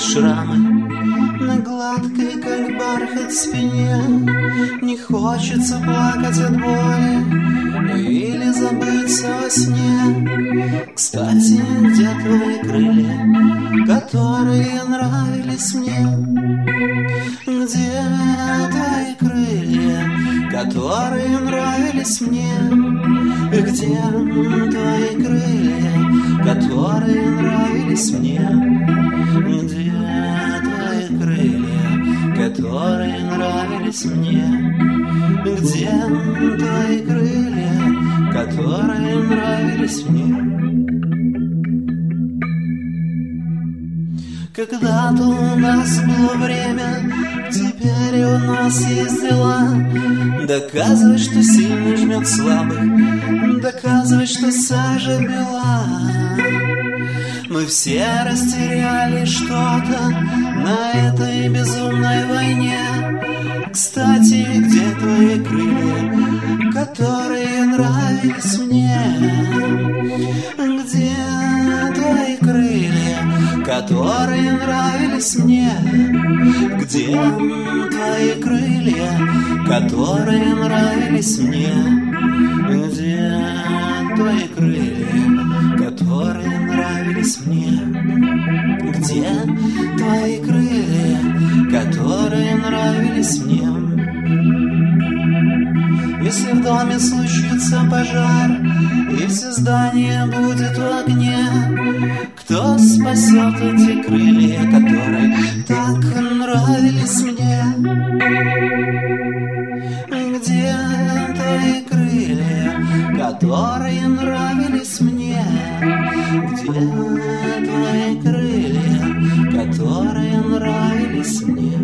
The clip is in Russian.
шрамы на гладкой, как бархат, спине. Не хочется плакать от боли или забыться во сне. Кстати, где твои крылья, которые нравились мне? Где твои крылья, которые нравились мне? Где твои крылья, которые нравились мне? Где твои крылья, которые нравились мне? Где твои крылья, которые нравились мне? Когда-то у нас было время, теперь у нас есть дела. Доказывай, что сильный жмет слабых, доказывай, что сажа бела. Мы все растеряли что-то на этой безумной войне. Кстати, где твои крылья, которые нравились мне? Где твои крылья, которые нравились мне? Где твои крылья, которые нравились мне? Где твои крылья, которые нравились мне? Где твои крылья, которые нравились мне? Если в доме случится пожар, и все здание будет в огне, кто спасет эти крылья, которые так нравились мне? Где твои крылья, которые нравились мне? Где твои крылья, которые нравились мне?